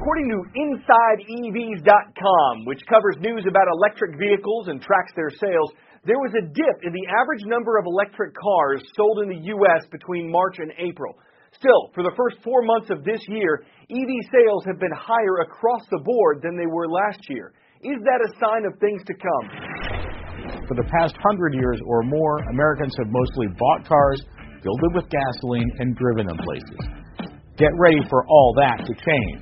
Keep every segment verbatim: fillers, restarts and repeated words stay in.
according to Inside E Vs dot com, which covers news about electric vehicles and tracks their sales, there was a dip in the average number of electric cars sold in the U S between March and April. Still, for the first four months of this year, E V sales have been higher across the board than they were last year. Is that a sign of things to come? For the past hundred years or more, Americans have mostly bought cars, filled them with gasoline, and driven them places. Get ready for all that to change.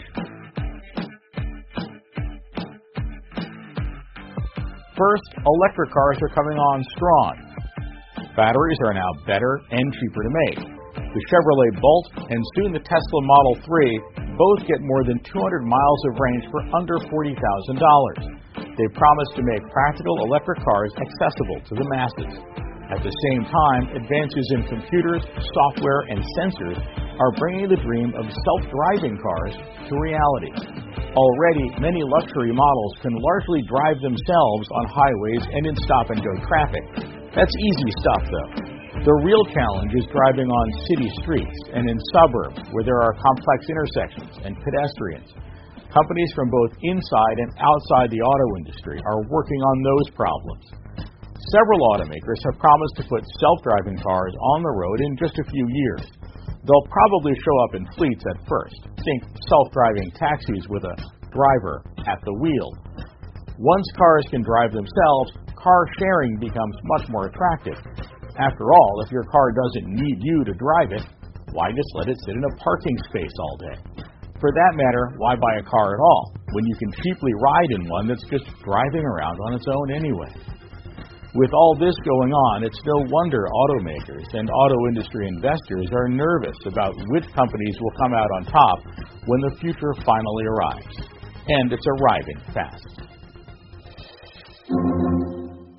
First, electric cars are coming on strong. Batteries are now better and cheaper to make. The Chevrolet Bolt and soon the Tesla Model three both get more than two hundred miles of range for under forty thousand dollars. They promise to make practical electric cars accessible to the masses. At the same time, advances in computers, software, and sensors are bringing the dream of self-driving cars to reality. Already, many luxury models can largely drive themselves on highways and in stop-and-go traffic. That's easy stuff, though. The real challenge is driving on city streets and in suburbs where there are complex intersections and pedestrians. Companies from both inside and outside the auto industry are working on those problems. Several automakers have promised to put self-driving cars on the road in just a few years. They'll probably show up in fleets at first. Think self-driving taxis with a driver at the wheel. Once cars can drive themselves, car sharing becomes much more attractive. After all, if your car doesn't need you to drive it, why just let it sit in a parking space all day? For that matter, why buy a car at all, when you can cheaply ride in one that's just driving around on its own anyway? With all this going on, it's no wonder automakers and auto industry investors are nervous about which companies will come out on top when the future finally arrives. And it's arriving fast.